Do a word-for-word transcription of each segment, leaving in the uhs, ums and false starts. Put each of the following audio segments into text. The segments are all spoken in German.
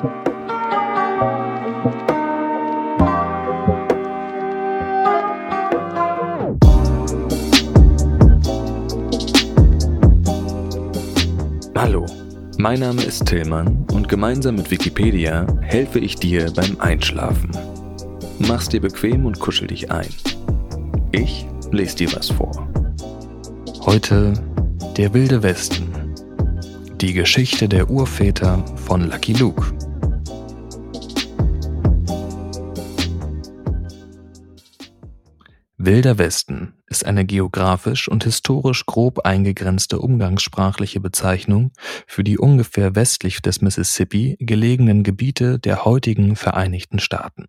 Hallo, mein Name ist Tillmann und gemeinsam mit Wikipedia helfe ich dir beim Einschlafen. Mach's dir bequem und kuschel dich ein. Ich lese dir was vor. Heute der Wilde Westen. Die Geschichte der Urväter von Lucky Luke. Wilder Westen ist eine geografisch und historisch grob eingegrenzte umgangssprachliche Bezeichnung für die ungefähr westlich des Mississippi gelegenen Gebiete der heutigen Vereinigten Staaten.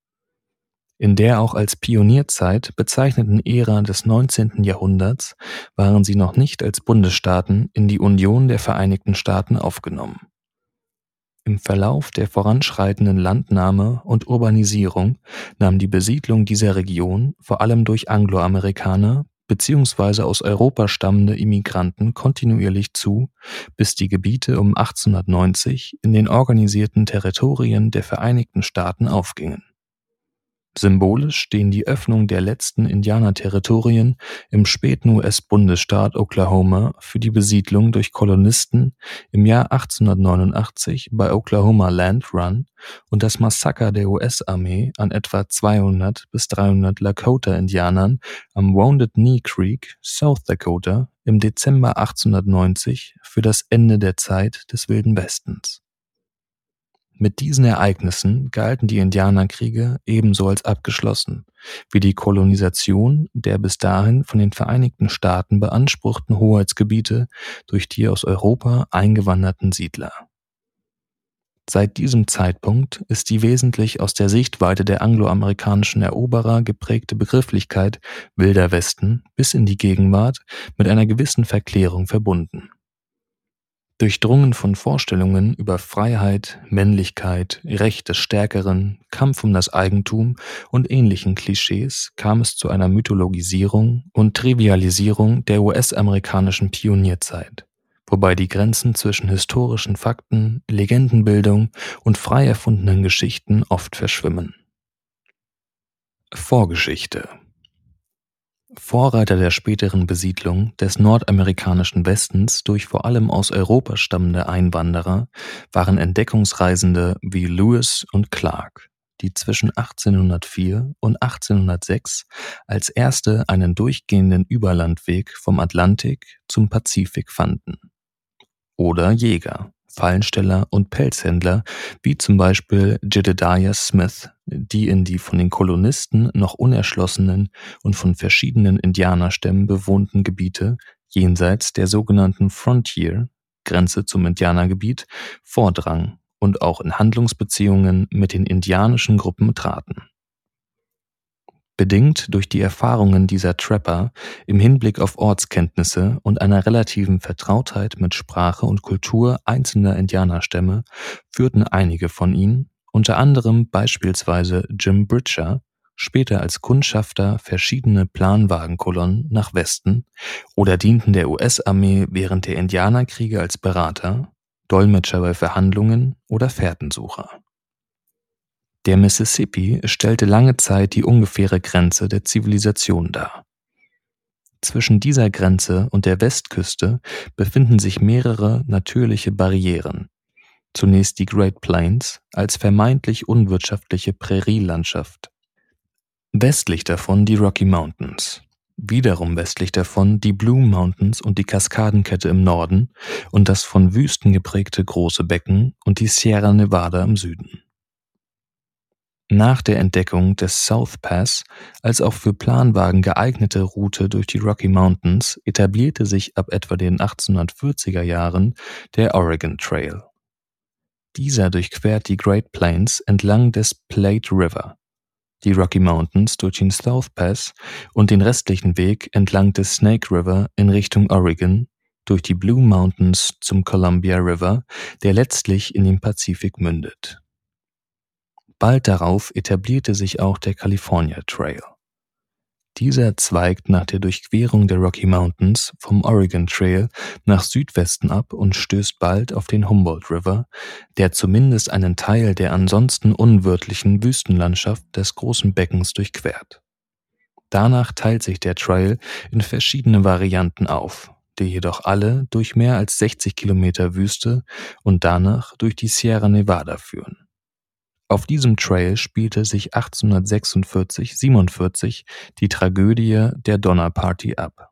In der auch als Pionierzeit bezeichneten Ära des neunzehnten Jahrhunderts waren sie noch nicht als Bundesstaaten in die Union der Vereinigten Staaten aufgenommen. Im Verlauf der voranschreitenden Landnahme und Urbanisierung nahm die Besiedlung dieser Region vor allem durch Angloamerikaner bzw. aus Europa stammende Immigranten kontinuierlich zu, bis die Gebiete um achtzehnhundertneunzig in den organisierten Territorien der Vereinigten Staaten aufgingen. Symbolisch stehen die Öffnung der letzten Indianerterritorien im späten U S-Bundesstaat Oklahoma für die Besiedlung durch Kolonisten im Jahr achtzehnhundertneunundachtzig bei Oklahoma Land Run und das Massaker der U S-Armee an etwa zweihundert bis dreihundert Lakota-Indianern am Wounded Knee Creek, South Dakota, im Dezember achtzehnhundertneunzig für das Ende der Zeit des Wilden Westens. Mit diesen Ereignissen galten die Indianerkriege ebenso als abgeschlossen, wie die Kolonisation der bis dahin von den Vereinigten Staaten beanspruchten Hoheitsgebiete durch die aus Europa eingewanderten Siedler. Seit diesem Zeitpunkt ist die wesentlich aus der Sichtweite der angloamerikanischen Eroberer geprägte Begrifflichkeit Wilder Westen bis in die Gegenwart mit einer gewissen Verklärung verbunden. Durchdrungen von Vorstellungen über Freiheit, Männlichkeit, Recht des Stärkeren, Kampf um das Eigentum und ähnlichen Klischees kam es zu einer Mythologisierung und Trivialisierung der U S-amerikanischen Pionierzeit, wobei die Grenzen zwischen historischen Fakten, Legendenbildung und frei erfundenen Geschichten oft verschwimmen. Vorgeschichte. Vorreiter der späteren Besiedlung des nordamerikanischen Westens durch vor allem aus Europa stammende Einwanderer waren Entdeckungsreisende wie Lewis und Clark, die zwischen achtzehnhundertvier und achtzehnhundertsechs als erste einen durchgehenden Überlandweg vom Atlantik zum Pazifik fanden. Oder Jäger, Fallensteller und Pelzhändler wie zum Beispiel Jedediah Smith, die in die von den Kolonisten noch unerschlossenen und von verschiedenen Indianerstämmen bewohnten Gebiete jenseits der sogenannten Frontier, Grenze zum Indianergebiet, vordrang und auch in Handlungsbeziehungen mit den indianischen Gruppen traten. Bedingt durch die Erfahrungen dieser Trapper im Hinblick auf Ortskenntnisse und einer relativen Vertrautheit mit Sprache und Kultur einzelner Indianerstämme führten einige von ihnen, unter anderem beispielsweise Jim Bridger, später als Kundschafter verschiedene Planwagenkolonnen nach Westen oder dienten der U S-Armee während der Indianerkriege als Berater, Dolmetscher bei Verhandlungen oder Fährtensucher. Der Mississippi stellte lange Zeit die ungefähre Grenze der Zivilisation dar. Zwischen dieser Grenze und der Westküste befinden sich mehrere natürliche Barrieren. Zunächst die Great Plains als vermeintlich unwirtschaftliche Prärielandschaft. Westlich davon die Rocky Mountains. Wiederum westlich davon die Blue Mountains und die Kaskadenkette im Norden und das von Wüsten geprägte Große Becken und die Sierra Nevada im Süden. Nach der Entdeckung des South Pass als auch für Planwagen geeignete Route durch die Rocky Mountains etablierte sich ab etwa den achtzehnhundertvierziger Jahren der Oregon Trail. Dieser durchquert die Great Plains entlang des Platte River, die Rocky Mountains durch den South Pass und den restlichen Weg entlang des Snake River in Richtung Oregon durch die Blue Mountains zum Columbia River, der letztlich in den Pazifik mündet. Bald darauf etablierte sich auch der California Trail. Dieser zweigt nach der Durchquerung der Rocky Mountains vom Oregon Trail nach Südwesten ab und stößt bald auf den Humboldt River, der zumindest einen Teil der ansonsten unwirtlichen Wüstenlandschaft des großen Beckens durchquert. Danach teilt sich der Trail in verschiedene Varianten auf, die jedoch alle durch mehr als sechzig Kilometer Wüste und danach durch die Sierra Nevada führen. Auf diesem Trail spielte sich achtzehnhundertsechsundvierzig siebenundvierzig die Tragödie der Donner Party ab.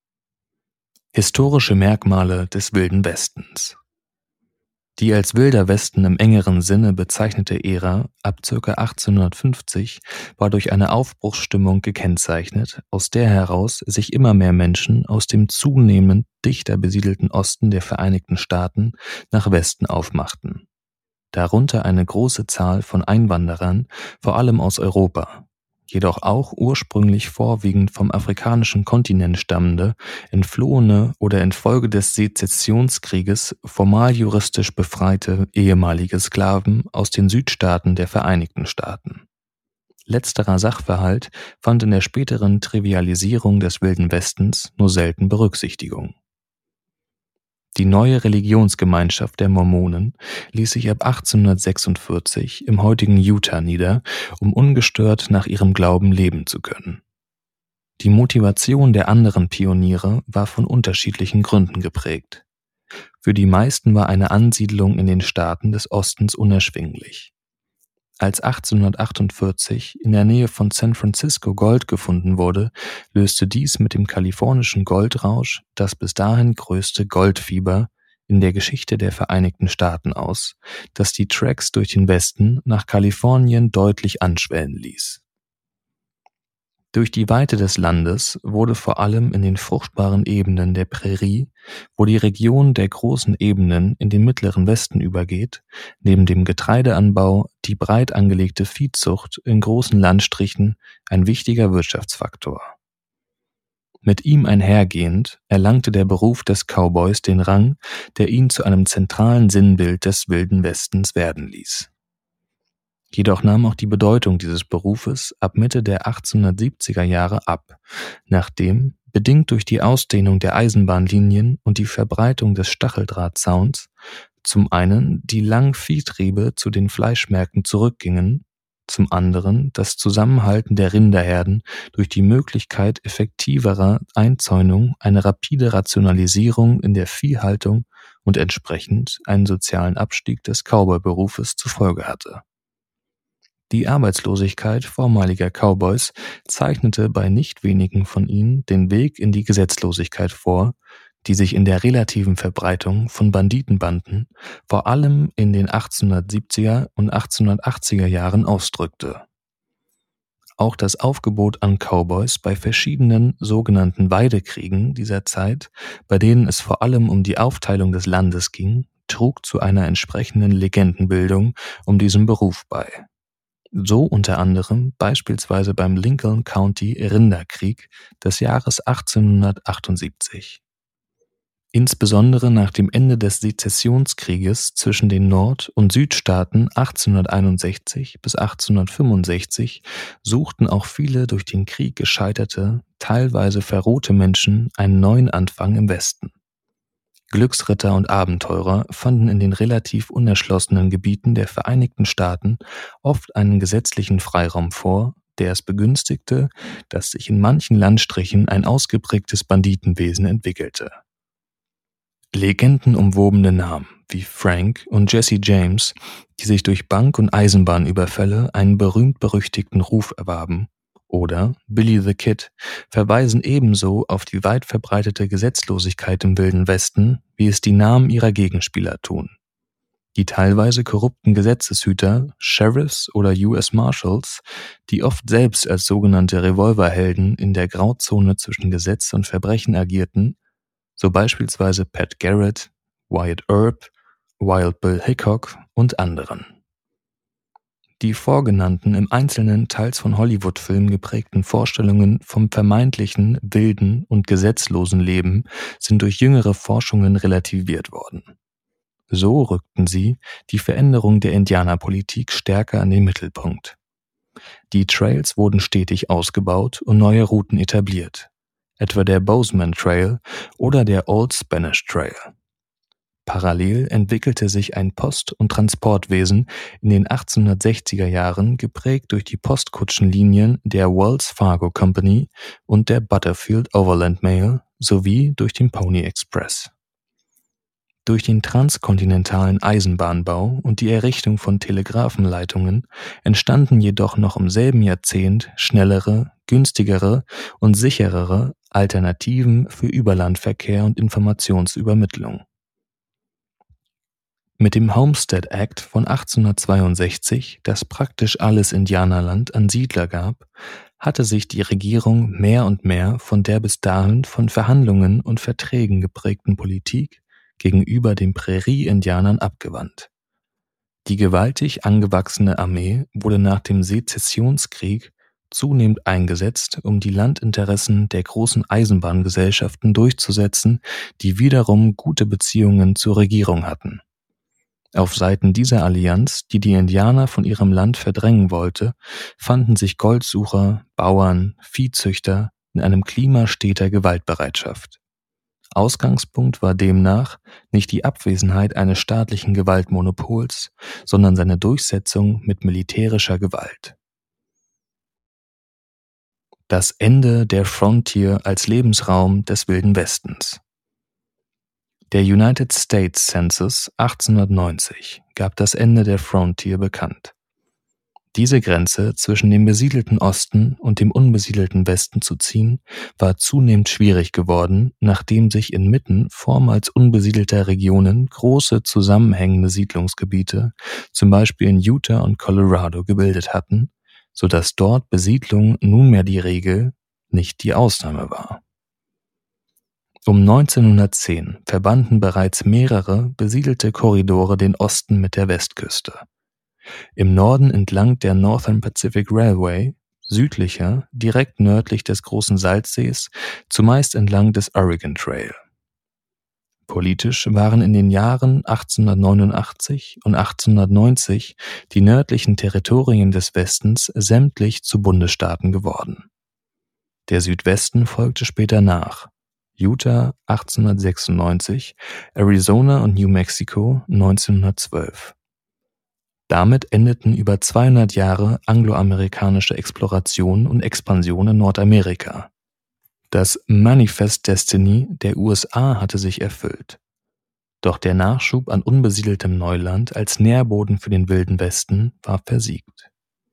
Historische Merkmale des Wilden Westens. Die als Wilder Westen im engeren Sinne bezeichnete Ära ab ca. achtzehnhundertfünfzig war durch eine Aufbruchsstimmung gekennzeichnet, aus der heraus sich immer mehr Menschen aus dem zunehmend dichter besiedelten Osten der Vereinigten Staaten nach Westen aufmachten. Darunter eine große Zahl von Einwanderern, vor allem aus Europa, jedoch auch ursprünglich vorwiegend vom afrikanischen Kontinent stammende, entflohene oder infolge des Sezessionskrieges formal juristisch befreite ehemalige Sklaven aus den Südstaaten der Vereinigten Staaten. Letzterer Sachverhalt fand in der späteren Trivialisierung des Wilden Westens nur selten Berücksichtigung. Die neue Religionsgemeinschaft der Mormonen ließ sich ab achtzehnhundertsechsundvierzig im heutigen Utah nieder, um ungestört nach ihrem Glauben leben zu können. Die Motivation der anderen Pioniere war von unterschiedlichen Gründen geprägt. Für die meisten war eine Ansiedlung in den Staaten des Ostens unerschwinglich. Als achtzehnhundertachtundvierzig in der Nähe von San Francisco Gold gefunden wurde, löste dies mit dem kalifornischen Goldrausch das bis dahin größte Goldfieber in der Geschichte der Vereinigten Staaten aus, das die Tracks durch den Westen nach Kalifornien deutlich anschwellen ließ. Durch die Weite des Landes wurde vor allem in den fruchtbaren Ebenen der Prärie, wo die Region der großen Ebenen in den mittleren Westen übergeht, neben dem Getreideanbau die breit angelegte Viehzucht in großen Landstrichen ein wichtiger Wirtschaftsfaktor. Mit ihm einhergehend erlangte der Beruf des Cowboys den Rang, der ihn zu einem zentralen Sinnbild des Wilden Westens werden ließ. Jedoch nahm auch die Bedeutung dieses Berufes ab Mitte der achtzehnhundertsiebziger Jahre ab, nachdem, bedingt durch die Ausdehnung der Eisenbahnlinien und die Verbreitung des Stacheldrahtzauns, zum einen die langen Viehtriebe zu den Fleischmärkten zurückgingen, zum anderen das Zusammenhalten der Rinderherden durch die Möglichkeit effektiverer Einzäunung eine rapide Rationalisierung in der Viehhaltung und entsprechend einen sozialen Abstieg des Cowboy-Berufes zur Folge hatte. Die Arbeitslosigkeit vormaliger Cowboys zeichnete bei nicht wenigen von ihnen den Weg in die Gesetzlosigkeit vor, die sich in der relativen Verbreitung von Banditenbanden vor allem in den achtzehnhundertsiebziger und achtzehnhundertachtziger Jahren ausdrückte. Auch das Aufgebot an Cowboys bei verschiedenen sogenannten Weidekriegen dieser Zeit, bei denen es vor allem um die Aufteilung des Landes ging, trug zu einer entsprechenden Legendenbildung um diesen Beruf bei. So unter anderem beispielsweise beim Lincoln County Rinderkrieg des Jahres achtzehnhundertachtundsiebzig. Insbesondere nach dem Ende des Sezessionskrieges zwischen den Nord- und Südstaaten achtzehnhunderteinundsechzig bis achtzehnhundertfünfundsechzig suchten auch viele durch den Krieg gescheiterte, teilweise verrohte Menschen einen neuen Anfang im Westen. Glücksritter und Abenteurer fanden in den relativ unerschlossenen Gebieten der Vereinigten Staaten oft einen gesetzlichen Freiraum vor, der es begünstigte, dass sich in manchen Landstrichen ein ausgeprägtes Banditenwesen entwickelte. Legendenumwobene Namen wie Frank und Jesse James, die sich durch Bank- und Eisenbahnüberfälle einen berühmt-berüchtigten Ruf erwarben, oder Billy the Kid verweisen ebenso auf die weit verbreitete Gesetzlosigkeit im Wilden Westen, wie es die Namen ihrer Gegenspieler tun. Die teilweise korrupten Gesetzeshüter, Sheriffs oder U S Marshals, die oft selbst als sogenannte Revolverhelden in der Grauzone zwischen Gesetz und Verbrechen agierten, so beispielsweise Pat Garrett, Wyatt Earp, Wild Bill Hickok und anderen. Die vorgenannten im Einzelnen teils von Hollywood-Filmen geprägten Vorstellungen vom vermeintlichen, wilden und gesetzlosen Leben sind durch jüngere Forschungen relativiert worden. So rückten sie die Veränderung der Indianerpolitik stärker an den Mittelpunkt. Die Trails wurden stetig ausgebaut und neue Routen etabliert, etwa der Bozeman Trail oder der Old Spanish Trail. Parallel entwickelte sich ein Post- und Transportwesen in den achtzehnhundertsechziger Jahren, geprägt durch die Postkutschenlinien der Wells Fargo Company und der Butterfield Overland Mail sowie durch den Pony Express. Durch den transkontinentalen Eisenbahnbau und die Errichtung von Telegrafenleitungen entstanden jedoch noch im selben Jahrzehnt schnellere, günstigere und sicherere Alternativen für Überlandverkehr und Informationsübermittlung. Mit dem Homestead Act von achtzehnhundertzweiundsechzig, das praktisch alles Indianerland an Siedler gab, hatte sich die Regierung mehr und mehr von der bis dahin von Verhandlungen und Verträgen geprägten Politik gegenüber den Prärie-Indianern abgewandt. Die gewaltig angewachsene Armee wurde nach dem Sezessionskrieg zunehmend eingesetzt, um die Landinteressen der großen Eisenbahngesellschaften durchzusetzen, die wiederum gute Beziehungen zur Regierung hatten. Auf Seiten dieser Allianz, die die Indianer von ihrem Land verdrängen wollte, fanden sich Goldsucher, Bauern, Viehzüchter in einem Klima steter Gewaltbereitschaft. Ausgangspunkt war demnach nicht die Abwesenheit eines staatlichen Gewaltmonopols, sondern seine Durchsetzung mit militärischer Gewalt. Das Ende der Frontier als Lebensraum des Wilden Westens. Der United States Census achtzehnhundertneunzig gab das Ende der Frontier bekannt. Diese Grenze zwischen dem besiedelten Osten und dem unbesiedelten Westen zu ziehen, war zunehmend schwierig geworden, nachdem sich inmitten vormals unbesiedelter Regionen große zusammenhängende Siedlungsgebiete, zum Beispiel in Utah und Colorado, gebildet hatten, sodass dort Besiedlung nunmehr die Regel, nicht die Ausnahme war. Um neunzehnhundertzehn verbanden bereits mehrere besiedelte Korridore den Osten mit der Westküste. Im Norden entlang der Northern Pacific Railway, südlicher, direkt nördlich des Großen Salzsees, zumeist entlang des Oregon Trail. Politisch waren in den Jahren achtzehnhundertneunundachtzig und achtzehnhundertneunzig die nördlichen Territorien des Westens sämtlich zu Bundesstaaten geworden. Der Südwesten folgte später nach. Utah achtzehnhundertsechsundneunzig, Arizona und New Mexico neunzehnhundertzwölf. Damit endeten über zweihundert Jahre angloamerikanische Exploration und Expansion in Nordamerika. Das Manifest Destiny der U S A hatte sich erfüllt. Doch der Nachschub an unbesiedeltem Neuland als Nährboden für den Wilden Westen war versiegt.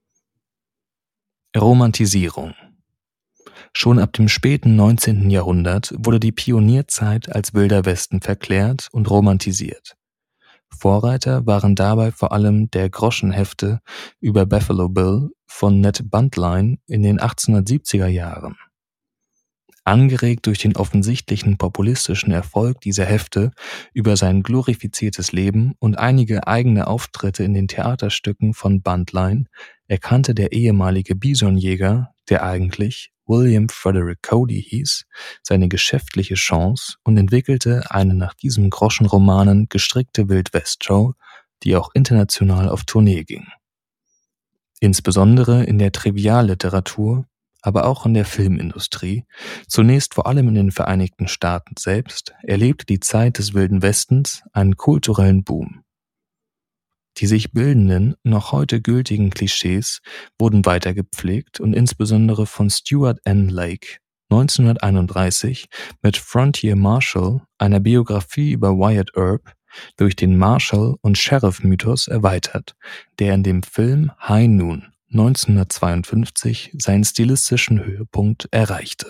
Romantisierung. Schon ab dem späten neunzehnten Jahrhundert wurde die Pionierzeit als Wilder Westen verklärt und romantisiert. Vorreiter waren dabei vor allem der Groschenhefte über Buffalo Bill von Ned Buntline in den achtzehnhundertsiebziger Jahren. Angeregt durch den offensichtlichen populistischen Erfolg dieser Hefte über sein glorifiziertes Leben und einige eigene Auftritte in den Theaterstücken von Buntline, erkannte der ehemalige Bisonjäger, der eigentlich William Frederick Cody hieß, seine geschäftliche Chance und entwickelte eine nach diesen Groschenromanen gestrickte Wild-West-Show, die auch international auf Tournee ging. Insbesondere in der Trivialliteratur, aber auch in der Filmindustrie, zunächst vor allem in den Vereinigten Staaten selbst, erlebte die Zeit des Wilden Westens einen kulturellen Boom. Die sich bildenden, noch heute gültigen Klischees wurden weiter gepflegt und insbesondere von Stuart N. Lake neunzehnhunderteinunddreißig mit Frontier Marshal, einer Biografie über Wyatt Earp, durch den Marshal- und Sheriff-Mythos erweitert, der in dem Film High Noon neunzehnhundertzweiundfünfzig seinen stilistischen Höhepunkt erreichte.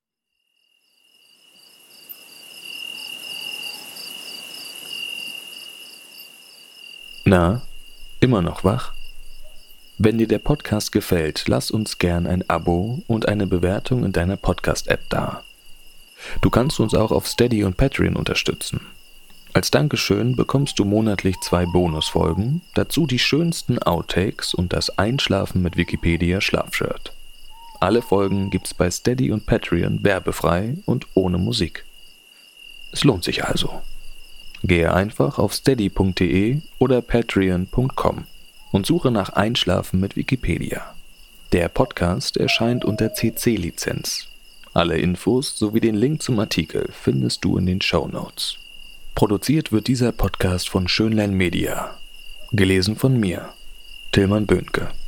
Na, immer noch wach? Wenn dir der Podcast gefällt, lass uns gern ein Abo und eine Bewertung in deiner Podcast-App da. Du kannst uns auch auf Steady und Patreon unterstützen. Als Dankeschön bekommst du monatlich zwei Bonusfolgen, dazu die schönsten Outtakes und das Einschlafen mit Wikipedia Schlafshirt. Alle Folgen gibt's bei Steady und Patreon werbefrei und ohne Musik. Es lohnt sich also. Gehe einfach auf steady punkt de oder patreon punkt com und suche nach Einschlafen mit Wikipedia. Der Podcast erscheint unter C C-Lizenz. Alle Infos sowie den Link zum Artikel findest du in den Shownotes. Produziert wird dieser Podcast von Schönlein Media. Gelesen von mir, Tilman Böhnke.